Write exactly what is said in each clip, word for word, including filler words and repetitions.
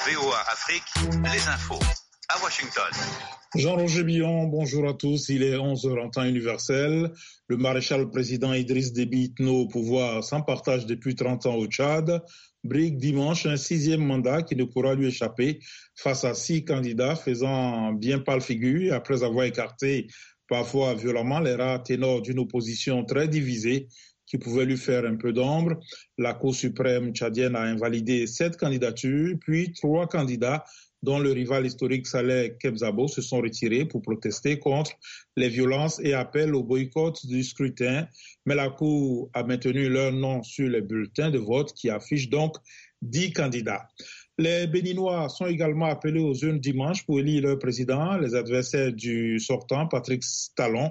V O A Afrique, les infos. À Washington. Jean-Roger Billon, bonjour à tous. Il est onze heures en temps universel. Le maréchal président Idriss Déby Itno au pouvoir sans partage depuis trente ans au Tchad brigue dimanche un sixième mandat qui ne pourra lui échapper face à six candidats faisant bien pâle figure après avoir écarté parfois violemment les rares ténors d'une opposition très divisée qui pouvait lui faire un peu d'ombre. La Cour suprême tchadienne a invalidé sept candidatures, puis trois candidats dont le rival historique Saleh Kebzabo se sont retirés pour protester contre les violences et appellent au boycott du scrutin. Mais la Cour a maintenu leur nom sur les bulletins de vote qui affichent donc dix candidats. Les Béninois sont également appelés aux urnes dimanche pour élire leur président. Les adversaires du sortant, Patrick Talon,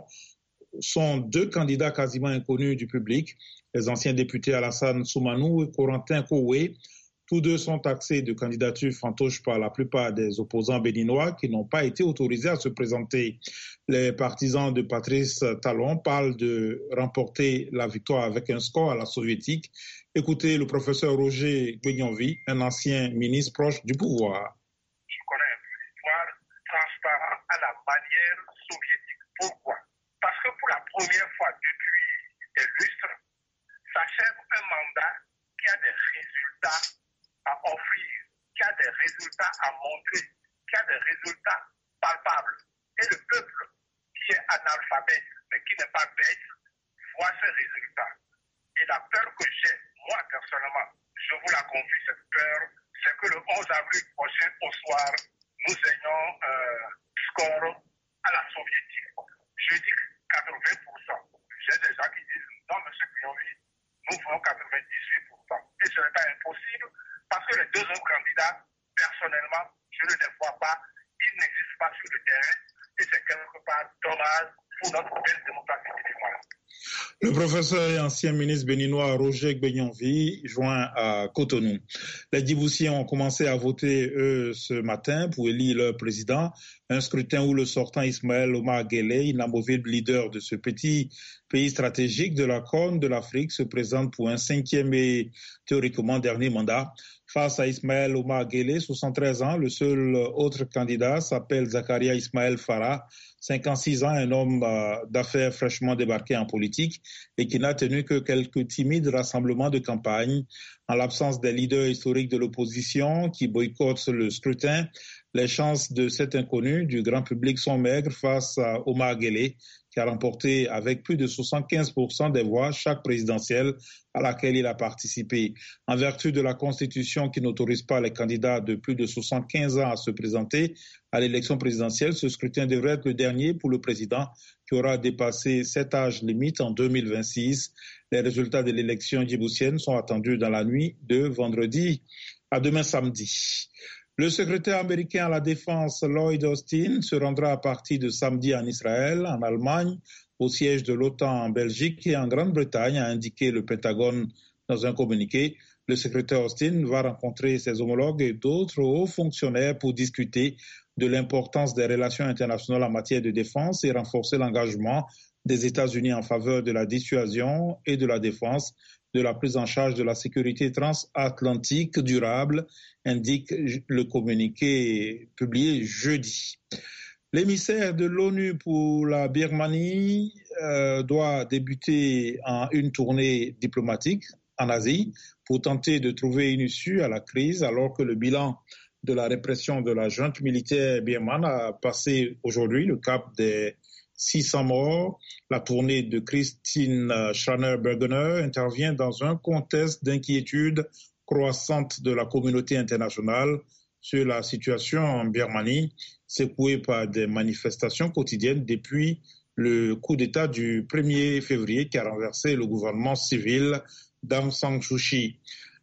sont deux candidats quasiment inconnus du public, les anciens députés Alassane Soumanou et Corentin Koué. Tous deux sont taxés de candidatures fantoches par la plupart des opposants béninois qui n'ont pas été autorisés à se présenter. Les partisans de Patrice Talon parlent de remporter la victoire avec un score à la soviétique. Écoutez le professeur Roger Guignonvi, un ancien ministre proche du pouvoir. Je connais un peu l'histoire transparente à la manière soviétique. Pourquoi? Parce que pour la première fois depuis des lustres, s'achève un mandat qui a des résultats à offrir, qui a des résultats à montrer, qui a des résultats palpables. Et le peuple qui est analphabète, mais qui n'est pas bête, voit ces résultats. Et la peur que j'ai, moi personnellement, je vous la confie, cette peur, c'est que le onze avril prochain au soir, nous ayons un euh, score à la soviétique. Je dis quatre-vingts pour cent. J'ai des gens qui disent, non, monsieur Guillaume, nous voulons quatre-vingt-dix-huit pour cent. Et ce n'est pas impossible. Parce que les deux autres candidats, personnellement, je ne les vois pas, ils n'existent pas sur le terrain et c'est quelque part dommage pour notre belle démocratie béninoise. Le professeur et ancien ministre béninois Roger Guignonvi, joint à Cotonou. Les Djiboutiens ont commencé à voter, eux, ce matin pour élire leur président. Un scrutin où le sortant Ismaël Omar Guelleh, inamovible leader de ce petit pays stratégique de la Corne de l'Afrique, se présente pour un cinquième et théoriquement dernier mandat. Face à Ismaël Omar Guelleh, soixante-treize ans, le seul autre candidat s'appelle Zakaria Ismaël Farah, cinquante-six ans, un homme d'affaires fraîchement débarqué en politique et qui n'a tenu que quelques timides rassemblements de campagne. En l'absence des leaders historiques de l'opposition qui boycottent le scrutin, les chances de cet inconnu du grand public sont maigres face à Omar Guelleh, qui a remporté avec plus de soixante-quinze pour cent des voix chaque présidentielle à laquelle il a participé. En vertu de la Constitution qui n'autorise pas les candidats de plus de soixante-quinze ans à se présenter à l'élection présidentielle, ce scrutin devrait être le dernier pour le président qui aura dépassé cet âge limite en deux mille vingt-six. Les résultats de l'élection djiboutienne sont attendus dans la nuit de vendredi à demain samedi. Le secrétaire américain à la Défense, Lloyd Austin, se rendra à partir de samedi en Israël, en Allemagne, au siège de l'OTAN en Belgique et en Grande-Bretagne, a indiqué le Pentagone dans un communiqué. Le secrétaire Austin va rencontrer ses homologues et d'autres hauts fonctionnaires pour discuter de l'importance des relations internationales en matière de défense et renforcer l'engagement des États-Unis en faveur de la dissuasion et de la défense, de la prise en charge de la sécurité transatlantique durable, indique le communiqué publié jeudi. L'émissaire de l'ONU pour la Birmanie euh, doit débuter en une tournée diplomatique en Asie pour tenter de trouver une issue à la crise, alors que le bilan de la répression de la junte militaire birmane a passé aujourd'hui le cap des six cents morts. La tournée de Christine Schraner-Burgener intervient dans un contexte d'inquiétude croissante de la communauté internationale sur la situation en Birmanie, secouée par des manifestations quotidiennes depuis le coup d'État du premier février qui a renversé le gouvernement civil d'Aung San Suu Kyi.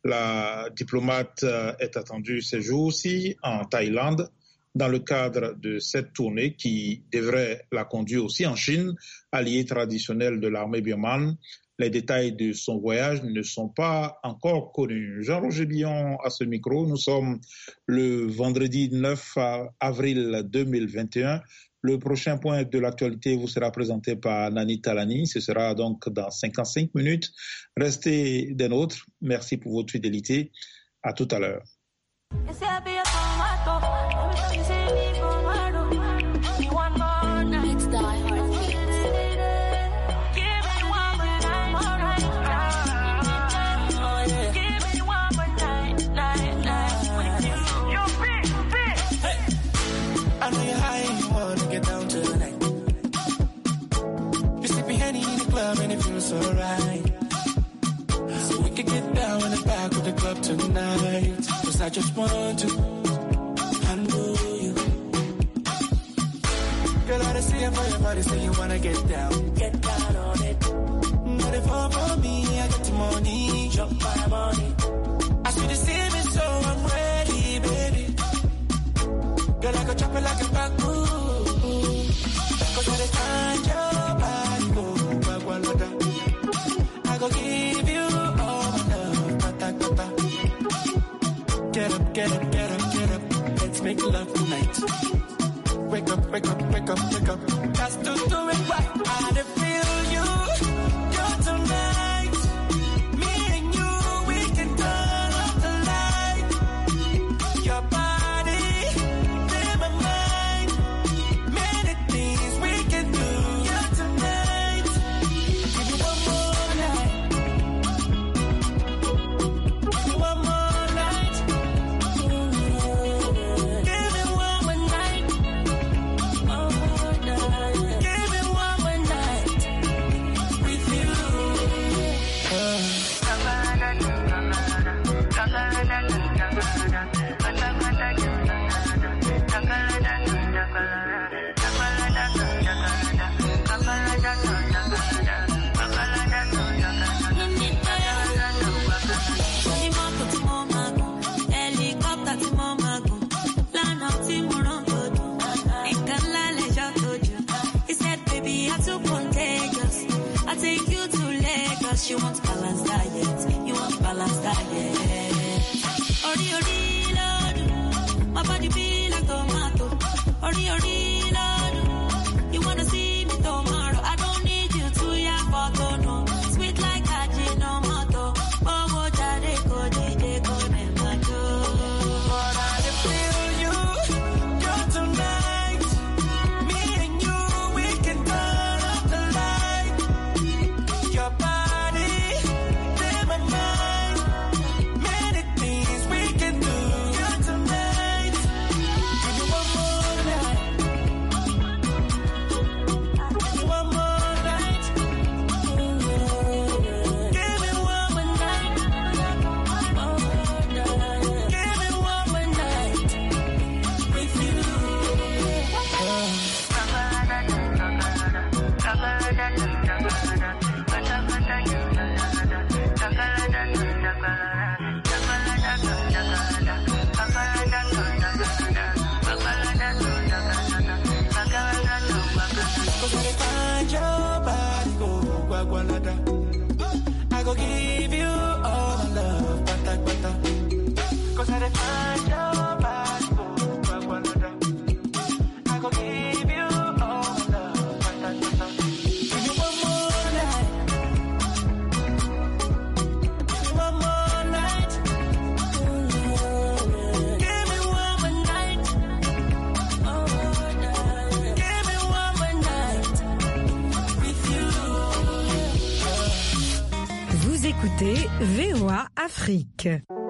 La diplomate est attendue ces jours-ci en Thaïlande dans le cadre de cette tournée qui devrait la conduire aussi en Chine, allié traditionnel de l'armée birmane. Les détails de son voyage ne sont pas encore connus. Jean-Roger Billon à ce micro. Nous sommes le vendredi neuf avril deux mille vingt et un. Le prochain point de l'actualité vous sera présenté par Nani Talani. Ce sera donc dans cinquante-cinq minutes. Restez des nôtres. Merci pour votre fidélité. À tout à l'heure. I just want to handle you. Girl, I see it for your body, say you wanna get down. Get down on it. Not if all for me, I get the money. Drop my money. I see the same is so I'm ready, baby. Girl, I go chop it like a bamboo. Cause by the time your body go, I go give you all my love. Kata, kata. Get up, get up, get up, get up. Let's make love tonight. Wake up, wake up, wake up, wake up. Just to do it right. I feel you, you're tonight. Me and you, we can turn off the light. Your body, in my mind. Many things we can do. You're tonight. Give me one more night. Give me one more. You want balanced diet, you want balanced diet. Ori ori lord, my body be like tomato. Ori ori lord, you wanna see me tomorrow. I don't need you to ya photo no. Sweet like Ajinomoto. Oh, go jare go jide go nemato. But I feel you, you're tonight. Me and you, we can turn off the light. Your body. I go give you all my love, bata, bata. Cause I find your body, I go give you all my love, bata, bata. Give me one more night. Give me one more night. Give me one more night. Give me one more night with you. Vous écoutez V O A Afrique.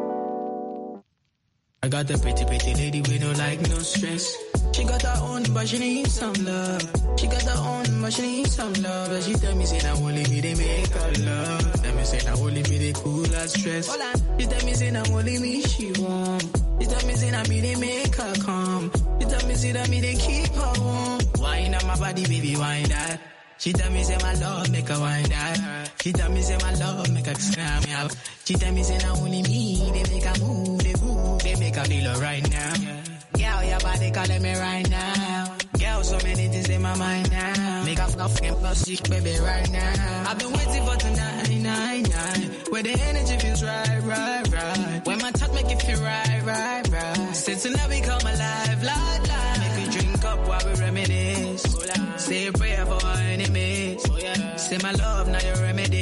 I got the pretty, pretty lady with no like, no stress. She got her own, but she needs some love. She got her own, but she needs some love. And she tell me, say, now only me, they make her love. Tell me, say, now only me, they cool her stress. She tell me, say, now only me, she warm. She tell me, say, now me, they make her calm. She tell me, say, now me, they keep her warm. Wine on my body, baby, wine that. She tell me, say, my love, make her wine that. She tell me, say, my love, make her scram me out. She tell me, say, now only me, they make her move, they move, they make her feel right now. Girl, your body calling me right now. Girl, so many things in my mind now. Make her fucking plastic, baby, right now. I've been waiting for tonight, nine, nine. Where the energy feels right, right, right. When my touch make it feel right, right, right. Say tonight we come alive, live, live. Make we drink up while we reminisce. Say a prayer for our enemies. Say my love, now your remedy.